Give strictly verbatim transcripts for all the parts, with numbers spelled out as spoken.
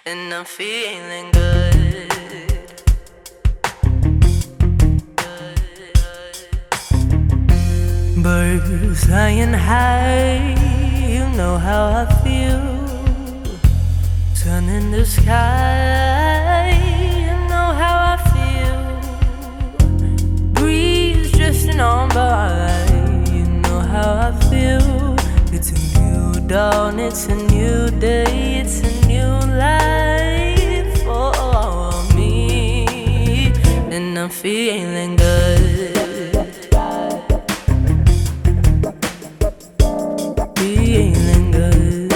and I'm feeling good. Birds flying high, you know how I feel. Sun in the sky, you know how I feel. Breeze drifting on by, you know how I feel. It's a new dawn, it's a new day, it's a new life for me, and I'm feeling good. Feeling good.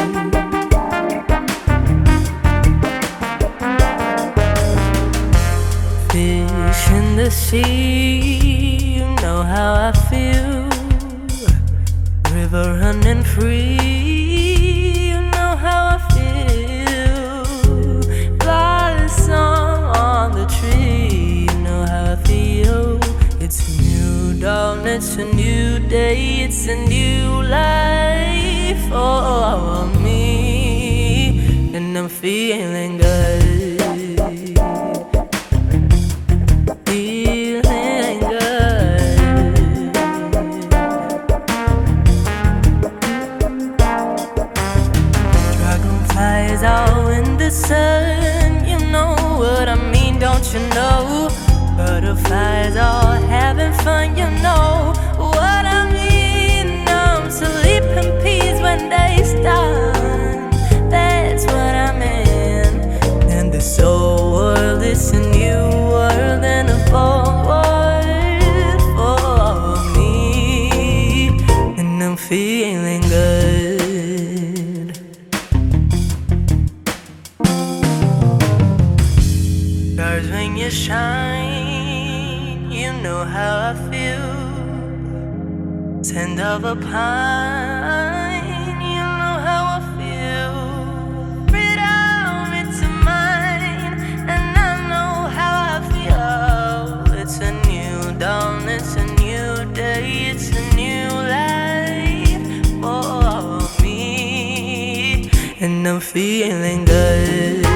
Fish in the sea, you know how I feel. River running free, you know how I feel. Blossom on the tree, you know how I feel. It's a new dawn, it's a new day, it's a new life for me, and I'm feeling good. Feeling good. Dragonflies all in the sun, you know what I mean, don't you know? Butterflies all having fun, you know what I mean. I'm sleeping peace when they start, that's what I mean. And this whole world is a new world and a bold world for me, and I'm feeling good. Stars when you shine, you know how I feel. Scent of a pine, you know how I feel. Freedom, it's mine, and I know how I feel. It's a new dawn, it's a new day, it's a new life for me, and I'm feeling good.